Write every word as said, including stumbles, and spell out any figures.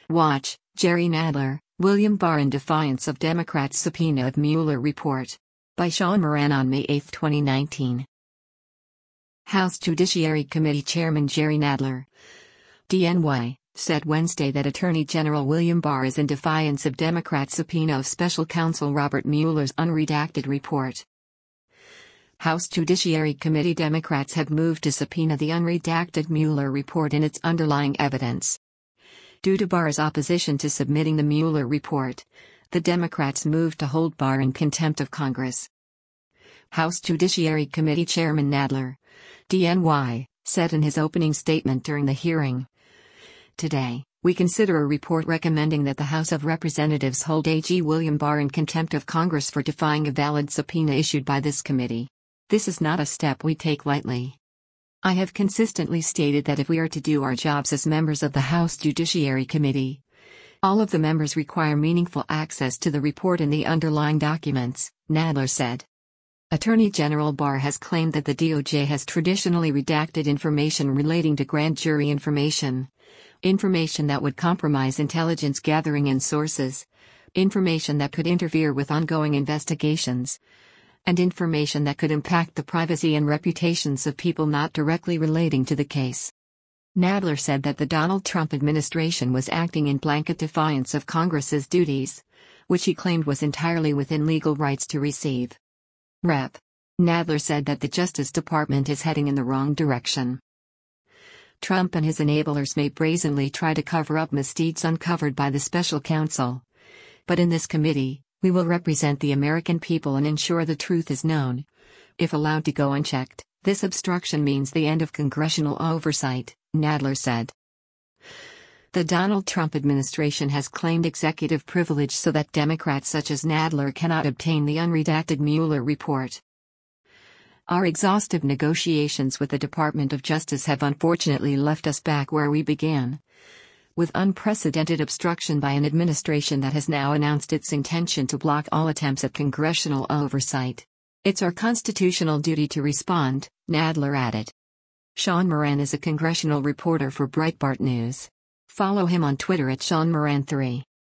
Watch, Jerry Nadler, William Barr in defiance of Democrats' subpoena of Mueller report. By Sean Moran on May eighth twenty nineteen. House Judiciary Committee Chairman Jerry Nadler, D N Y, said Wednesday that Attorney General William Barr is in defiance of Democrats' subpoena of Special Counsel Robert Mueller's unredacted report. House Judiciary Committee Democrats have moved to subpoena the unredacted Mueller report and its underlying evidence. Due to Barr's opposition to submitting the Mueller report, the Democrats moved to hold Barr in contempt of Congress. House Judiciary Committee Chairman Nadler, D N Y, said in his opening statement during the hearing, "Today, we consider a report recommending that the House of Representatives hold A G William Barr in contempt of Congress for defying a valid subpoena issued by this committee. This is not a step we take lightly. I have consistently stated that if we are to do our jobs as members of the House Judiciary Committee, all of the members require meaningful access to the report and the underlying documents," Nadler said. Attorney General Barr has claimed that the D O J has traditionally redacted information relating to grand jury information, information that would compromise intelligence gathering and sources, information that could interfere with ongoing investigations, and information that could impact the privacy and reputations of people not directly relating to the case. Nadler said that the Donald Trump administration was acting in blanket defiance of Congress's duties, which he claimed was entirely within legal rights to receive. Rep. Nadler said that the Justice Department is heading in the wrong direction. Trump and his enablers may brazenly try to cover up misdeeds uncovered by the special counsel. But in this committee, we will represent the American people and ensure the truth is known. If allowed to go unchecked, this obstruction means the end of congressional oversight, Nadler said. The Donald Trump administration has claimed executive privilege so that Democrats such as Nadler cannot obtain the unredacted Mueller report. Our exhaustive negotiations with the Department of Justice have unfortunately left us back where we began, with unprecedented obstruction by an administration that has now announced its intention to block all attempts at congressional oversight. It's our constitutional duty to respond, Nadler added. Sean Moran is a congressional reporter for Breitbart News. Follow him on Twitter at Sean Moran three.